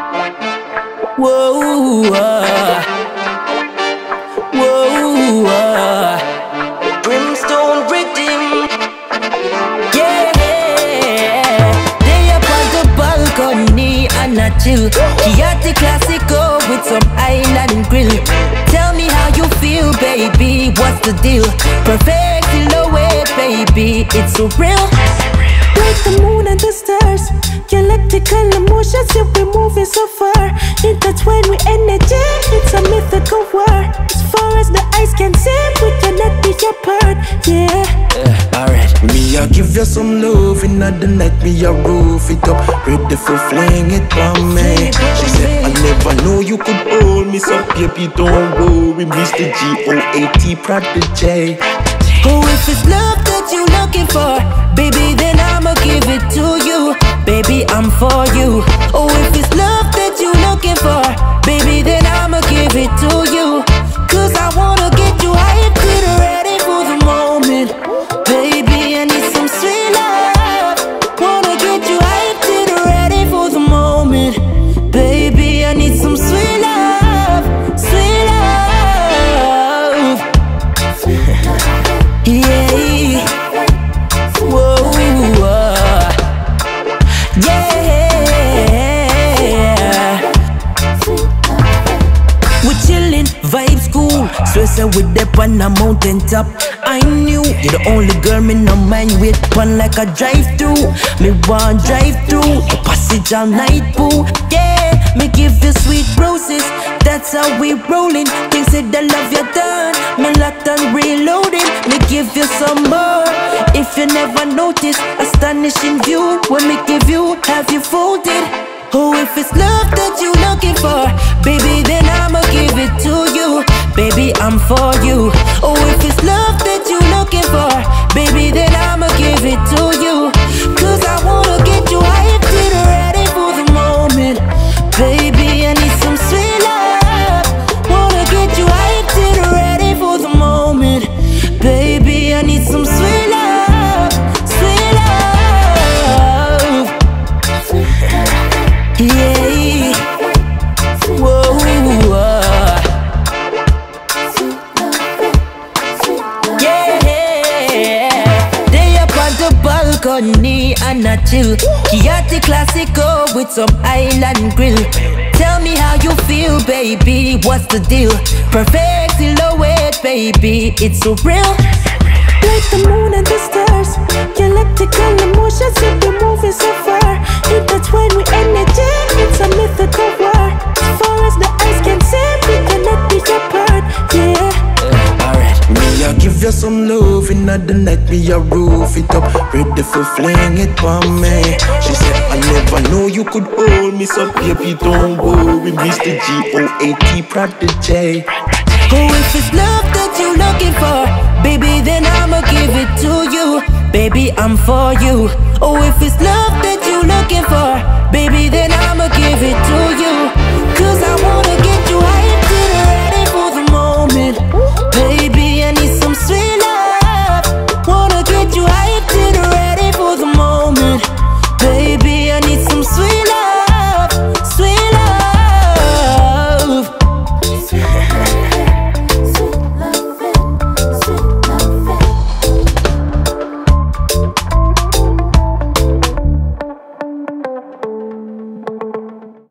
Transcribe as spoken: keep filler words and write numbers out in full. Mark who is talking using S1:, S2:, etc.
S1: Whoa, uh, whoa, uh, Brimstone rhythm. Yeah, they up on the balcony and I chill. Chianti Classico with some island grill. Tell me how you feel, baby, what's the deal? Perfect silhouette, baby, it's so real.
S2: Like the moon and the stars, galactical emotions, yeah, we're moving so far. Intertwined with energy, it's a mythical war. As far as the eyes can see, we cannot be apart, yeah.
S1: uh, Alright.
S3: Me, I give you some love in the night, me, I roof it up, ready for fling it on me. She said, I never know you could hold me, so baby, don't worry, Mister G O A T Prodigy.
S1: Oh, if it's love that you looking for, baby, then I'ma give it to you. Baby, I'm for you. Oh, if it's love that you looking for, baby, then I'ma give it to you. Cause I wanna get you hyped, get ready for the moment. Baby, I need some sweet love. Wanna get you hyped, get ready for the moment. Baby, I need some sweet love, sweet love. Yeah, whoa, uh, yeah. We chillin', vibes cool. Stress with dep on a mountain top. I knew you're the only girl me no mind wait pon like a drive-thru. Me want drive-through the passage all night, boo. Yeah, me give you sweet roses. That's how we rollin'. Things say the love you done, me locked and reloading. Me give you some more. If you never notice, astonishing view. When me give you, have you folded? Oh, if it's love that you looking for, baby, then I'ma give it to you. Baby, I'm for you. Oh, if it's love that you looking for, baby, then I'ma give it to you. Cause I wanna get you hyped, get ready for the moment. Baby, I need some sweet love. Wanna get you hyped, get ready for the moment. Baby, I need some sweet love, sweet love. Yeah, whoa, uh, yeah. They up on the balcony and I chill. Chianti Classico with some island grill. Tell me how you feel, baby, what's the deal? Perfect silhouette, baby, it's so real.
S2: Like the moon and the stars, galactical emotions, yeah, we're moving so far. Intertwined with energy, it's a mythical war. As far as the eyes can see, we cannot be apart, yeah.
S1: uh, Alright.
S3: Me, I give you some love in the night, me, I roof it up, ready for fling it on me. She said, I never know you could hold me, so baby, don't worry, Mister G O A T Prodigy.
S1: Oh, if it's love that you looking for, baby, then I'ma give it to you. Baby, I'm for you. Oh, if it's love that you looking for, baby, then I'ma give it to